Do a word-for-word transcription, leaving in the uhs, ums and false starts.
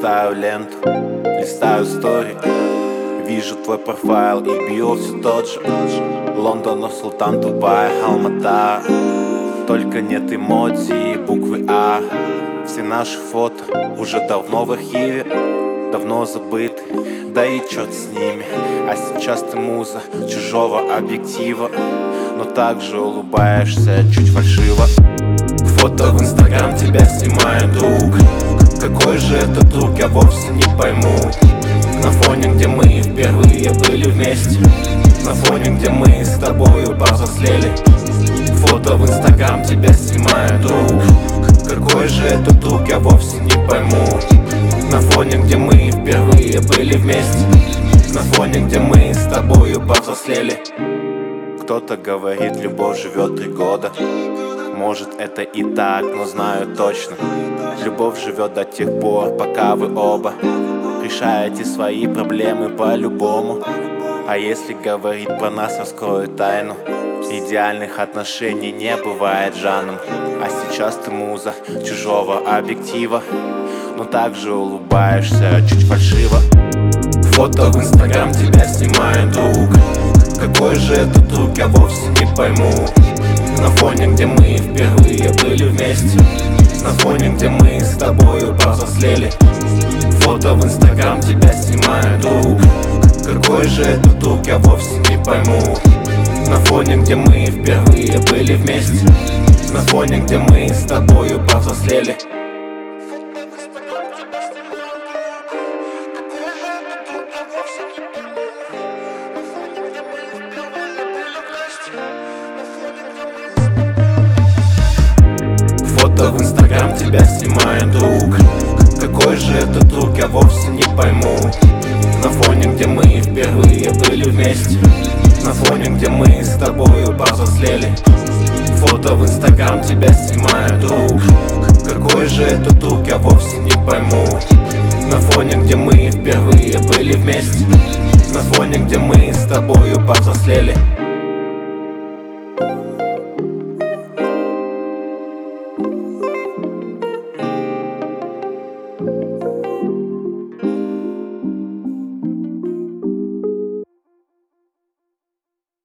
листаю ленту, листаю стори. Вижу твой профайл и био все тот же. Лондон, Нур-Султан, Дубай, Алмата. Только нет эмодзи и буквы А. Все наши фото уже давно в архиве, давно забыты, да и черт с ними. А сейчас ты муза чужого объектива, но также улыбаешься чуть фальшиво. Фото в инстаграм тебя снимает друг. Какой же это друг, я вовсе не пойму. На фоне, где мы впервые были вместе, на фоне, где мы с тобою повзрослели. Фото в инстаграм тебя снимает друг. Какой же это друг, я вовсе не пойму. На фоне, где мы впервые были вместе, на фоне, где мы с тобою повзрослели. Кто-то говорит, любовь живет три года. Может, это и так, но знаю точно, любовь живет до тех пор, пока вы оба решаете свои проблемы по-любому. А если говорить про нас, раскрою тайну: идеальных отношений не бывает, Жаном. А сейчас ты муза чужого объектива, но также улыбаешься чуть фальшиво. Фото в инстаграм тебя снимает друг. Какой же это друг, я вовсе не пойму. На фоне, где мы впервые были вместе, на фоне, где мы с тобою повзрослели. Фото в инстаграм тебя снимает друг. Какой же это друг, я вовсе не пойму. На фоне, где мы впервые были вместе, на фоне, где мы с тобою повзрослели. Фото в инстаграм тебя снимает друг. Какой же это друг, я вовсе не пойму. На фоне, где мы впервые были вместе, на фоне, где мы с тобою повзрослели. Фото в инстаграм тебя снимает друг. Какой же это друг, я вовсе не пойму. На фоне, где мы впервые были вместе, на фоне, где мы с тобою повзрослели.